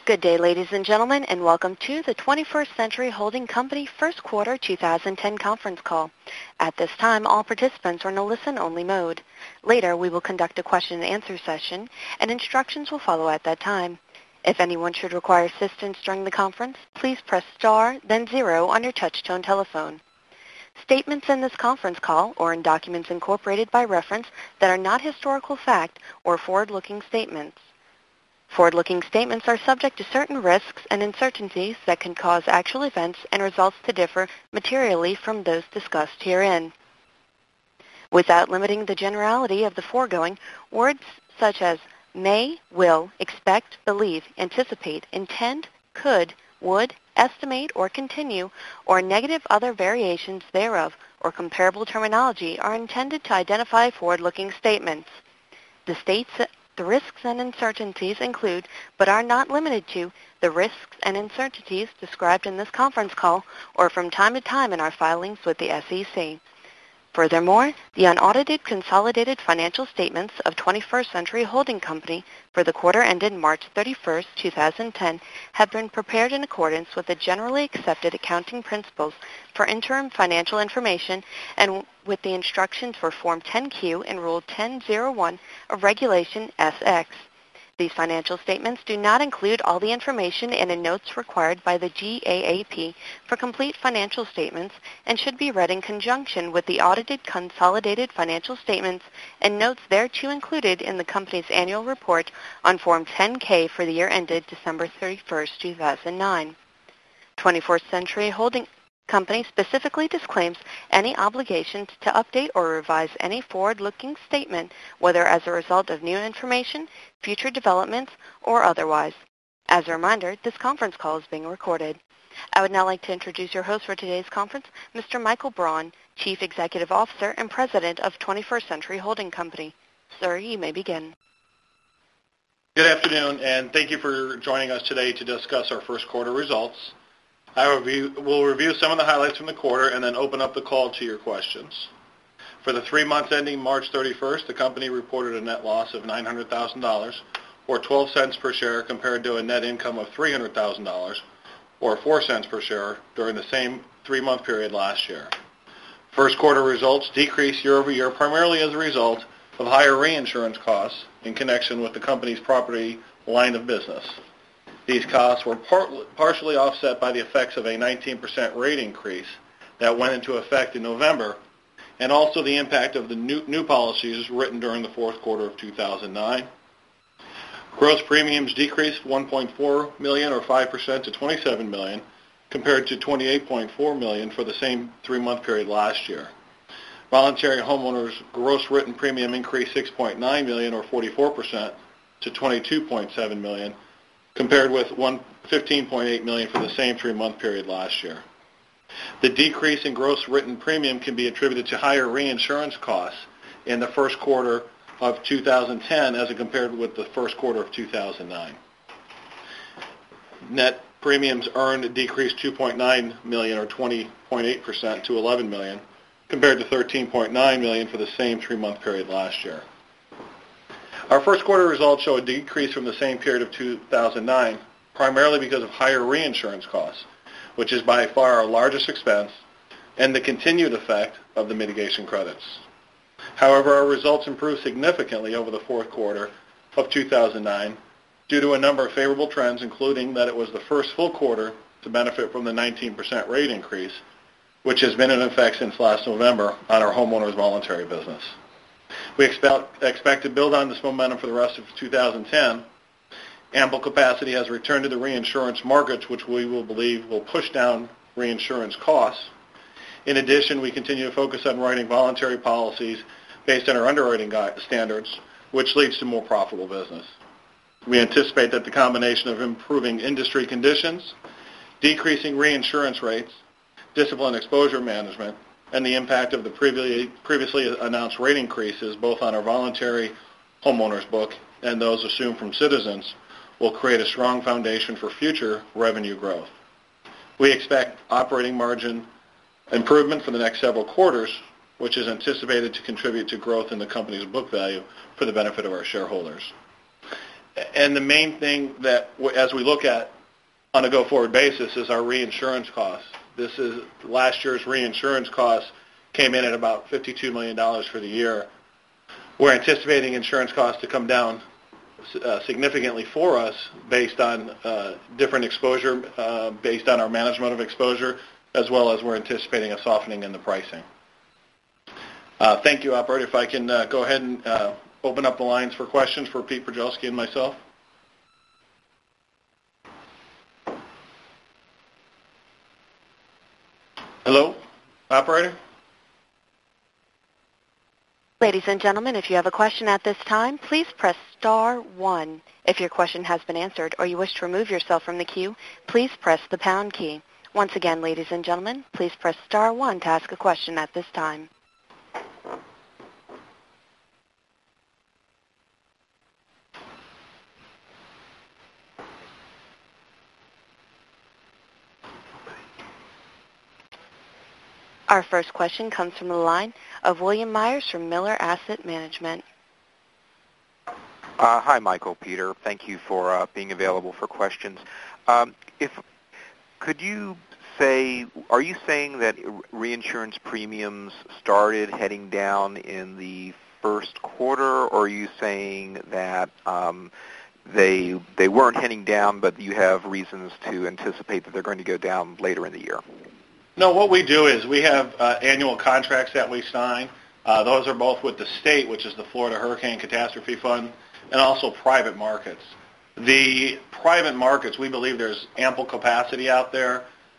Good day, ladies and gentlemen, and welcome to the 21st Century Holding Company First Quarter 2010 conference call. At this time, all participants are in a listen-only mode. Later, we will conduct a question-and-answer session, and instructions will follow at that time. If anyone should require assistance during the conference, please press star, then 0 on your touch-tone telephone. Statements in this conference call or in documents incorporated by reference that are not historical fact or forward-looking statements. Forward-looking statements are subject to certain risks and uncertainties that can cause actual events and results to differ materially from those discussed herein. Without limiting the generality of the foregoing, words such as may, will, expect, believe, anticipate, intend, could, would, estimate, or continue, or negative other variations thereof, or comparable terminology are intended to identify forward-looking statements. The risks and uncertainties include, but are not limited to, the risks and uncertainties described in this conference call or from time to time in our filings with the SEC. Furthermore, the unaudited consolidated financial statements of 21st Century Holding Company for the quarter ended March 31, 2010 have been prepared in accordance with the generally accepted accounting principles for interim financial information and with the instructions for Form 10-Q and Rule 10-01 of Regulation S-X. These financial statements do not include all the information in the notes required by the GAAP for complete financial statements and should be read in conjunction with the audited consolidated financial statements and notes thereto included in the company's annual report on Form 10-K for the year ended December 31, 2009. 21st Century Holding Company specifically disclaims any obligations to update or revise any forward-looking statement, whether as a result of new information, future developments, or otherwise. As a reminder, this conference call is being recorded. I would now like to introduce your host for today's conference, Mr. Michael Braun, Chief Executive Officer and President of 21st Century Holding Company. Sir, you may begin. Good afternoon, and thank you for joining us today to discuss our first quarter results. We'll review some of the highlights from the quarter and then open up the call to your questions. For the 3 months ending March 31st, the company reported a net loss of $900,000 or 12 cents per share compared to a net income of $300,000 or 4 cents per share during the same 3-month period last year. First quarter results decreased year over year primarily as a result of higher reinsurance costs in connection with the company's property line of business. These costs were partially offset by the effects of a 19% rate increase that went into effect in November, and also the impact of the new policies written during the fourth quarter of 2009. Gross premiums decreased $1.4 million or 5% to $27 million compared to $28.4 million for the same 3-month period last year. Voluntary homeowners gross written premium increased $6.9 million or 44% to $22.7 million compared with $15.8 million for the same 3-month period last year. The decrease in gross written premium can be attributed to higher reinsurance costs in the first quarter of 2010 as compared with the first quarter of 2009. Net premiums earned decreased $2.9 million or 20.8% to $11 million compared to $13.9 million for the same 3-month period last year. Our first quarter results show a decrease from the same period of 2009, primarily because of higher reinsurance costs, which is by far our largest expense, and the continued effect of the mitigation credits. However, our results improved significantly over the fourth quarter of 2009 due to a number of favorable trends, including that it was the first full quarter to benefit from the 19% rate increase, which has been in effect since last November on our homeowners voluntary business. We expect to build on this momentum for the rest of 2010. Ample capacity has returned to the reinsurance markets, which we will believe will push down reinsurance costs. In addition, we continue to focus on writing voluntary policies based on our underwriting standards, which leads to more profitable business. We anticipate that the combination of improving industry conditions, decreasing reinsurance rates, disciplined exposure management, and the impact of the previously announced rate increases both on our voluntary homeowners book and those assumed from Citizens will create a strong foundation for future revenue growth. We expect operating margin improvement for the next several quarters, which is anticipated to contribute to growth in the company's book value for the benefit of our shareholders. And the main thing that, as we look at on a go-forward basis, is our reinsurance costs. This is last year's reinsurance costs came in at about $52 million for the year. We're anticipating insurance costs to come down significantly for us based on different exposure, based on our management of exposure, as well as we're anticipating a softening in the pricing. Thank you, operator. If I can go ahead and open up the lines for questions for Pete Brzezelski and myself. Hello, operator? Ladies and gentlemen, if you have a question at this time, please press star 1. If your question has been answered or you wish to remove yourself from the queue, please press the pound key. Once again, ladies and gentlemen, please press star 1 to ask a question at this time. Our first question comes from the line of William Myers from Miller Asset Management. Hi, Michael, Peter. Thank you for being available for questions. Could you say, are you saying that reinsurance premiums started heading down in the first quarter, or are you saying that they weren't heading down, but you have reasons to anticipate that they're going to go down later in the year? No, what we do is we have annual contracts that we sign. Those are both with the state, which is the Florida Hurricane Catastrophe Fund, and also private markets. The private markets, we believe there's ample capacity out there,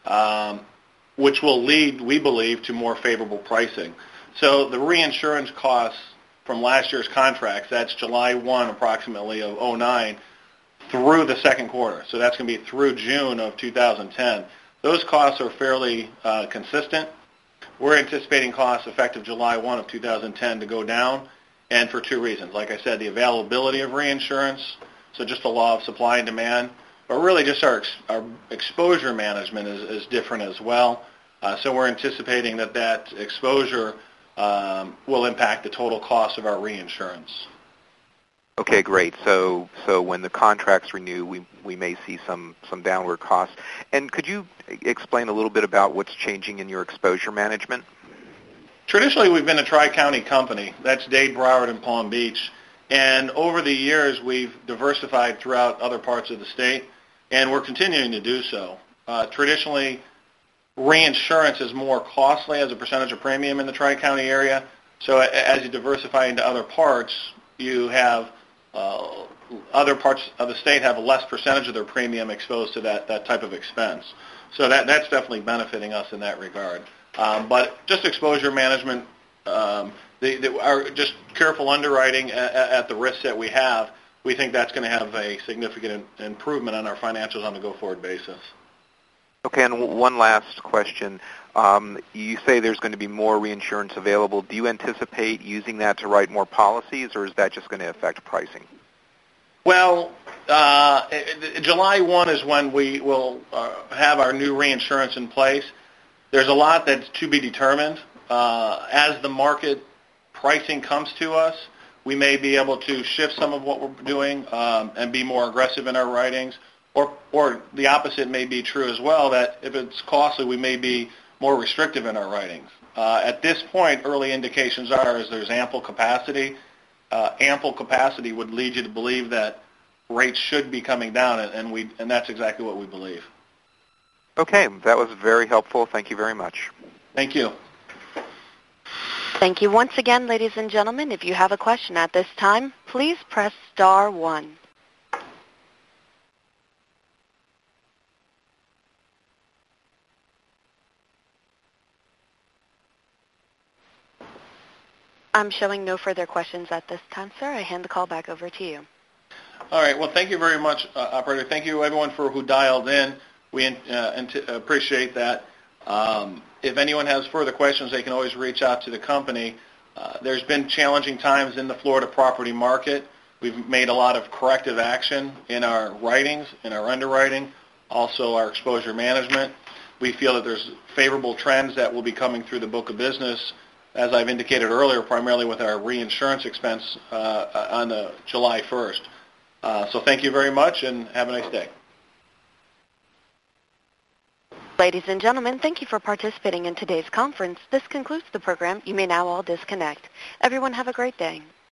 which will lead, we believe, to more favorable pricing. So the reinsurance costs from last year's contracts, that's July 1 approximately of 2009, through the second quarter. So that's going to be through June of 2010. Those costs are fairly consistent. We're anticipating costs effective July 1 of 2010 to go down, and for two reasons. Like I said, the availability of reinsurance, so just the law of supply and demand, but really just our exposure management is different as well. So we're anticipating that exposure will impact the total cost of our reinsurance. Okay, great. So when the contracts renew, we may see some downward costs. And could you explain a little bit about what's changing in your exposure management? Traditionally, we've been a tri-county company. That's Dade, Broward, and Palm Beach. And over the years, we've diversified throughout other parts of the state, and we're continuing to do so. Traditionally, reinsurance is more costly as a percentage of premium in the tri-county area. So as you diversify into other parts, you have other parts of the state have a less percentage of their premium exposed to that type of expense. So that's definitely benefiting us in that regard. But just exposure management, our just careful underwriting at the risks that we have, we think that's going to have a significant improvement on our financials on a go-forward basis. Okay, and one last question. You say there's going to be more reinsurance available. Do you anticipate using that to write more policies, or is that just going to affect pricing? Well, July 1 is when we will have our new reinsurance in place. There's a lot that's to be determined. As the market pricing comes to us, we may be able to shift some of what we're doing and be more aggressive in our writings. Or the opposite may be true as well, that if it's costly, we may be more restrictive in our writings. At this point, early indications are is there's ample capacity. Ample capacity would lead you to believe that rates should be coming down, and that's exactly what we believe. Okay, that was very helpful. Thank you very much. Thank you. Thank you once again, ladies and gentlemen. If you have a question at this time, please press star 1. I'm showing no further questions at this time, sir. I hand the call back over to you. All right. Well, thank you very much, operator. Thank you, everyone, who dialed in. We appreciate that. If anyone has further questions, they can always reach out to the company. There's been challenging times in the Florida property market. We've made a lot of corrective action in our writings, in our underwriting, also our exposure management. We feel that there's favorable trends that will be coming through the book of business, as I've indicated earlier, primarily with our reinsurance expense on July 1st. So thank you very much, and have a nice day. Ladies and gentlemen, thank you for participating in today's conference. This concludes the program. You may now all disconnect. Everyone have a great day.